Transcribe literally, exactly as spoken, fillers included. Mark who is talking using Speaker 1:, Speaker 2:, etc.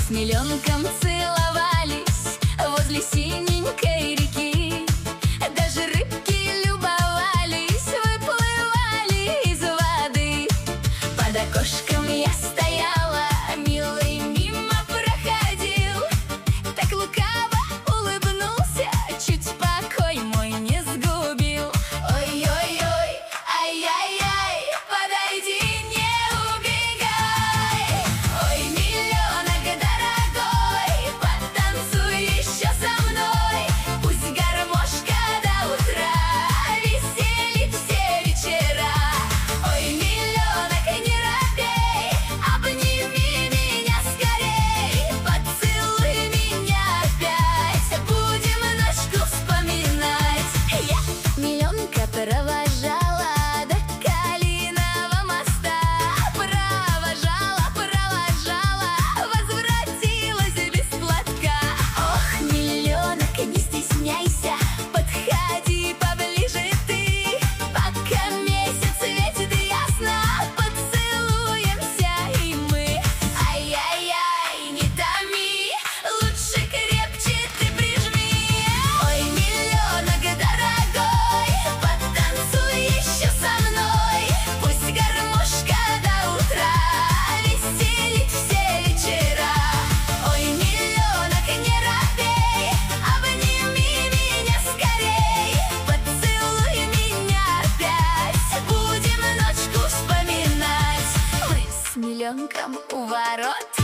Speaker 1: с миллионком целовались возле синенькой реки. Даже рыбки любовались, выплывали из воды. Под окошком я стояла, милый мимо проходил. Так лукаво улыбнулся, чуть покой мой не сгубил. Ой-ой-ой, ай-яй-яй, подойди, не убегай. Ой, миллионок дорогой, потанцуй еще со мной. Пусть гармошка до утра веселит все вечера. Ой, миллионок, не робей, обними меня скорей. Поцелуй меня опять, будем ночку вспоминать. Я миллионка провожала до Калиного моста. Провожала, провожала, возвратилась без платка. Ох, миллионок, не стесняйся, подходи поближе ты. Пока месяц светит ясно, поцелуемся и мы. Ай-яй-яй, не томи, лучше крепче ты прижми. Ой, миллионок дорогой, потанцуй еще со мной. Пусть гармошка до утра веселит все вечера. Ой, миллионок, не робей, обними меня скорей. Поцелуй меня опять, будем ночку вспоминать. Мы с миллионком у ворот